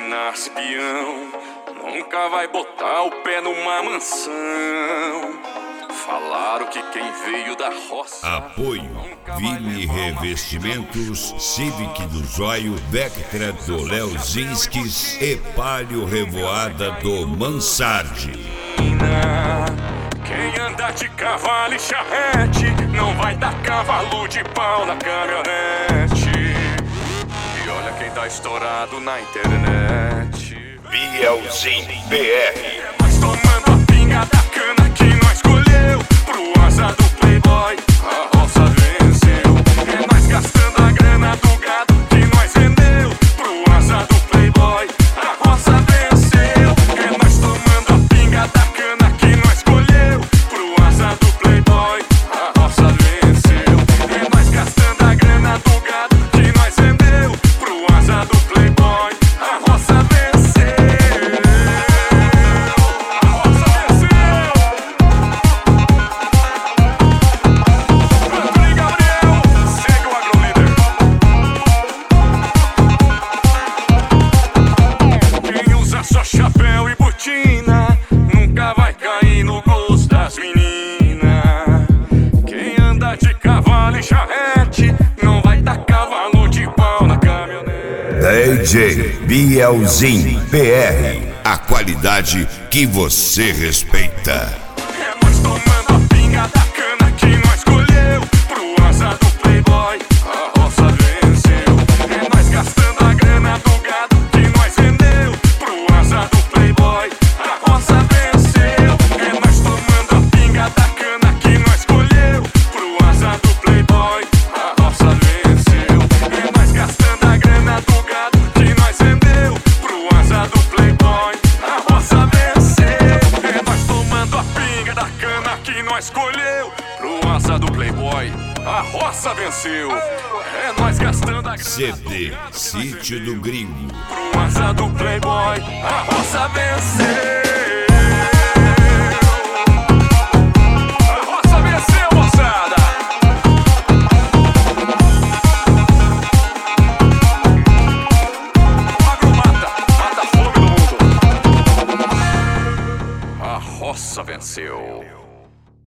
nasce peão nunca vai botar o pé numa mansão. Falaram que quem veio da roça. Apoio Vini Revestimentos, Civic do Zóio, Vectra do Leozinskis e Palio Revoada do Mansardi. Quem anda de cavalo e charrete não vai dar cavalo de pau na caminhonete. E olha quem tá estourado na internet. Bielzinho BR. É nós tomando a pinga da cana que nós escolheu. Pro asa do playboy a roça venceu. É nós gastando a grana do gado que nós vendeu. Pro asa do playboy a roça venceu. É nós tomando a pinga da cana que nós escolheu. Pro asa do playboy a roça venceu. É nós gastando a grana do gado que nós vendeu. Pro asa do playboy a roça venceu. Só chapéu e botina nunca vai cair no gosto das meninas. Quem anda de cavalo e charrete não vai dar cavalo de pau na caminhonete. DJ Bielzinho BR, a qualidade que você respeita. É nós tomando a pinga da cana que nós escolheu. Pro asa do playboy a roça venceu. É nós gastando a grana do gado que nós vendeu. Pro asa do playboy a roça venceu. É nós tomando a pinga da cana que nós escolheu. Pro asa do playboy a roça venceu. É nós gastando a grana do gado que nós vendeu. Pro asa do playboy a roça venceu. É nós tomando a pinga da cana que nós escolheu. Pro asa do playboy a roça venceu. É nós gastando a grana. CD Sítio do Gringo. Pro asa do playboy a roça venceu.